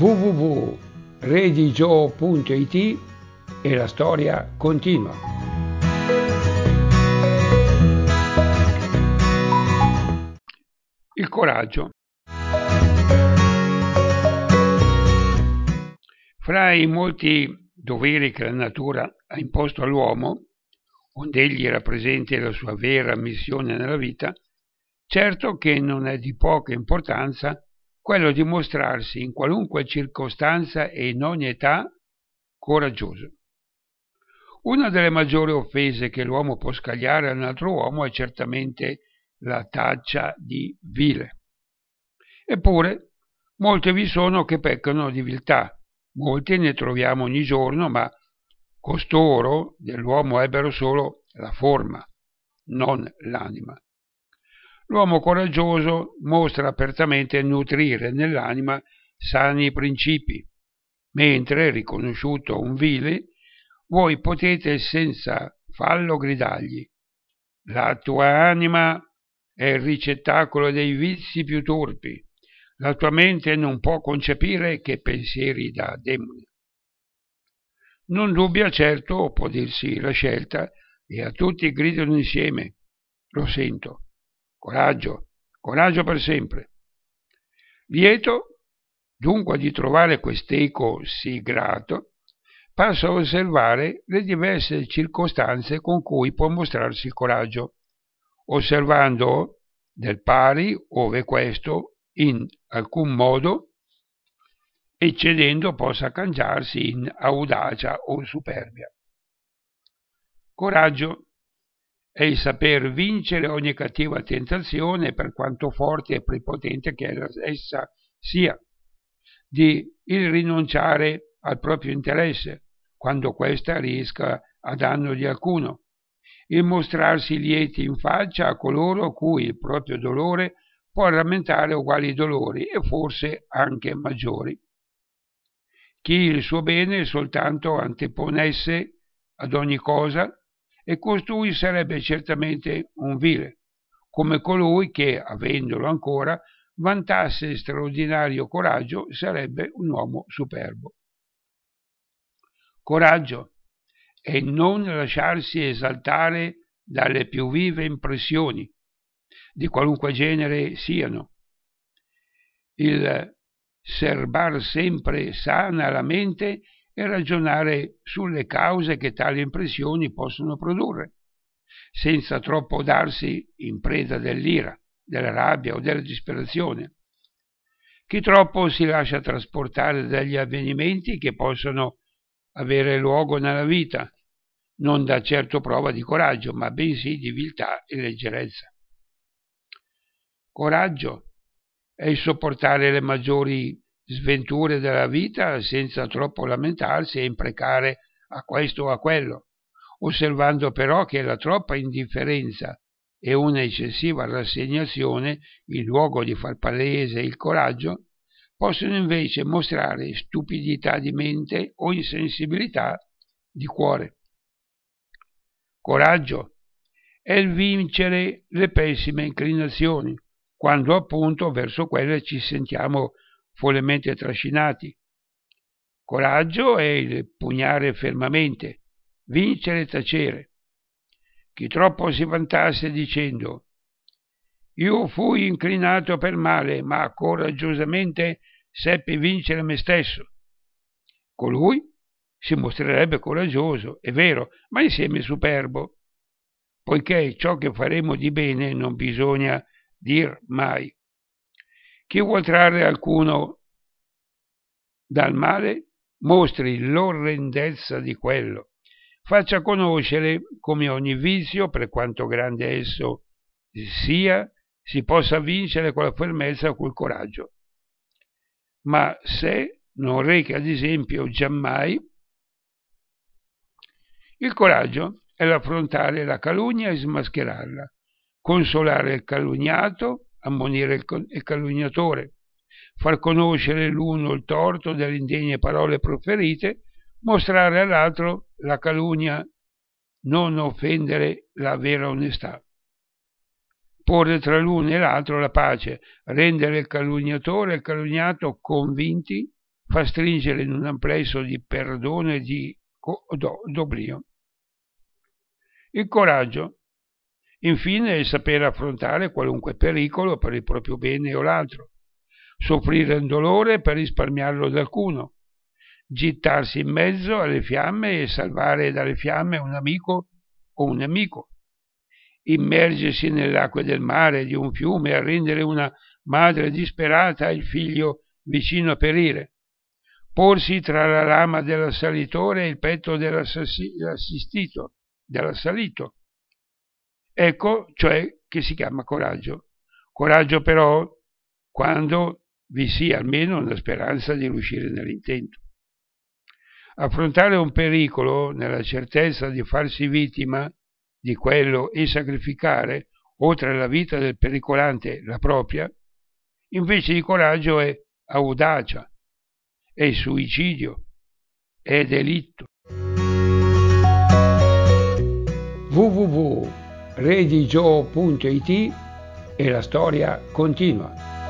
www.redigio.it e la storia continua. Il coraggio. Fra i molti doveri che la natura ha imposto all'uomo, onde egli rappresenti la sua vera missione nella vita, certo che non è di poca importanza quello di mostrarsi in qualunque circostanza e in ogni età coraggioso. Una delle maggiori offese che l'uomo può scagliare a un altro uomo è certamente la taccia di vile. Eppure, molti vi sono che peccano di viltà, molti ne troviamo ogni giorno, ma costoro dell'uomo ebbero solo la forma, non l'anima. L'uomo coraggioso mostra apertamente nutrire nell'anima sani principi, mentre, riconosciuto un vile, voi potete senza fallo gridargli: la tua anima è il ricettacolo dei vizi più torpi, la tua mente non può concepire che pensieri da demone. Non dubbia certo, può dirsi la scelta, e a tutti gridano insieme: lo sento, coraggio, coraggio per sempre. Lieto dunque di trovare quest'eco sì grato, passo a osservare le diverse circostanze con cui può mostrarsi il coraggio, osservando del pari ove questo in alcun modo eccedendo possa cangiarsi in audacia o superbia. Coraggio è il saper vincere ogni cattiva tentazione, per quanto forte e prepotente che essa sia, di il rinunciare al proprio interesse, quando questa riesca a danno di alcuno, il mostrarsi lieti in faccia a coloro cui il proprio dolore può rammentare uguali dolori e forse anche maggiori. Chi il suo bene soltanto anteponesse ad ogni cosa, e costui sarebbe certamente un vile, come colui che, avendolo ancora, vantasse straordinario coraggio, sarebbe un uomo superbo. Coraggio è non lasciarsi esaltare dalle più vive impressioni, di qualunque genere siano, il serbar sempre sana la mente e ragionare sulle cause che tali impressioni possono produrre, senza troppo darsi in preda dell'ira, della rabbia o della disperazione. Chi troppo si lascia trasportare dagli avvenimenti che possono avere luogo nella vita non dà certo prova di coraggio, ma bensì di viltà e leggerezza. Coraggio è il sopportare le maggiori sventure della vita senza troppo lamentarsi e imprecare a questo o a quello, osservando però che la troppa indifferenza e una eccessiva rassegnazione, in luogo di far palese il coraggio, possono invece mostrare stupidità di mente o insensibilità di cuore. Coraggio è il vincere le pessime inclinazioni, quando appunto verso quelle ci sentiamo follemente trascinati. Coraggio è il pugnare fermamente, vincere e tacere. Chi troppo si vantasse dicendo: io fui inclinato per male, ma coraggiosamente seppi vincere me stesso, colui si mostrerebbe coraggioso, è vero, ma insieme superbo, poiché ciò che faremo di bene non bisogna dir mai. Chi vuol trarre alcuno dal male mostri l'orrendezza di quello, faccia conoscere come ogni vizio, per quanto grande esso sia, si possa vincere con la fermezza o col coraggio. Ma se non reca ad esempio giammai, il coraggio è l'affrontare la calunnia e smascherarla, consolare il calunniato, ammonire il calunniatore, far conoscere l'uno il torto delle indegne parole proferite, mostrare all'altro la calunnia, non offendere la vera onestà, porre tra l'uno e l'altro la pace, rendere il calunniatore e il calunniato convinti, fa stringere in un amplesso di perdono e di d'oblio. Il coraggio, infine, è il sapere affrontare qualunque pericolo per il proprio bene o l'altro, soffrire un dolore per risparmiarlo da alcuno, gettarsi in mezzo alle fiamme e salvare dalle fiamme un amico o un nemico, immergersi nelle acque del mare, di un fiume, e arrendere una madre disperata e il figlio vicino a perire, porsi tra la lama dell'assalitore e il petto dell'assalito. Ecco cioè che si chiama coraggio. Coraggio però quando vi sia almeno una speranza di riuscire nell'intento. Affrontare un pericolo nella certezza di farsi vittima di quello e sacrificare, oltre alla vita del pericolante, la propria, invece di coraggio è audacia, è suicidio, è delitto. www.redigio.it e la storia continua.